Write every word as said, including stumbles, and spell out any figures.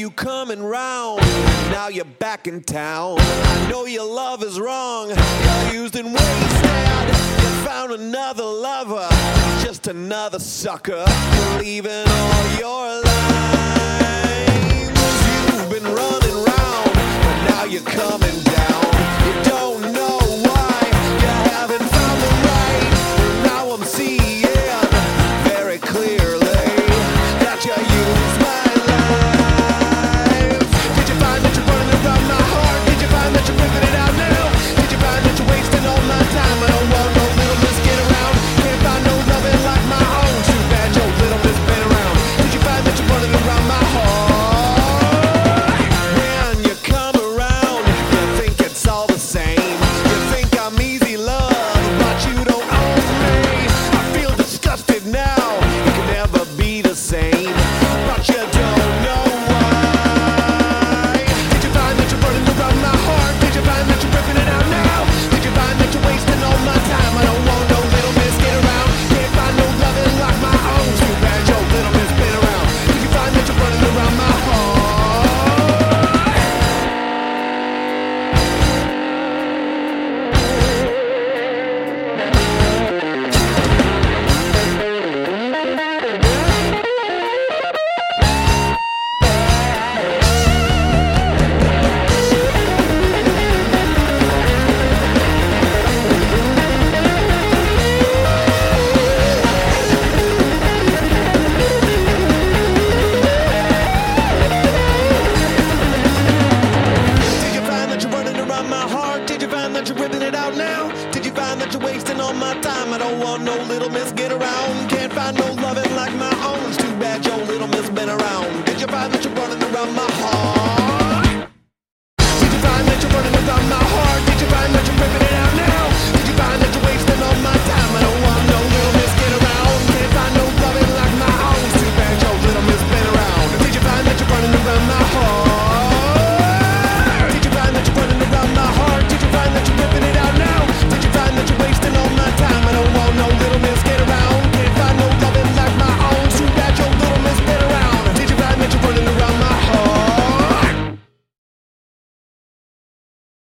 you coming round? Now you're back in town. I know your love is wrong. You're used and wasted. You found another lover, just another sucker, believing all your lines. You've been running round, but now you're coming down. You don't know why you haven't found the right. Now I'm seeing very clearly that you used my life. Did you find that you're running around my heart? Did you find that you're ripping it out now? Did you find that you're wasting all my time? I don't want no little miss get around. Can't find no loving like my own. Too bad your little miss been around. Did you find that you're running around my heart? When you come around, you think it's all the same. You think I'm easy love, but you don't own me. I feel disgusted now. You can never be the same, but you don't know why. Did you find that you're running around my heart? Did you find that you're ripping it out now? Did you find that you're wasting all my time? I don't want no little miss get around. Can't find no loving like my own. Too bad your little miss been around. Did you find that you're running around my heart? Did you find that you're running around my heart? Did you find that you're ripping it out now? Did you find that you're wasting all my time? I don't want no little miss get around. Can't find no loving like my own. It's too bad your little miss been around. Did you find that you're running around my heart?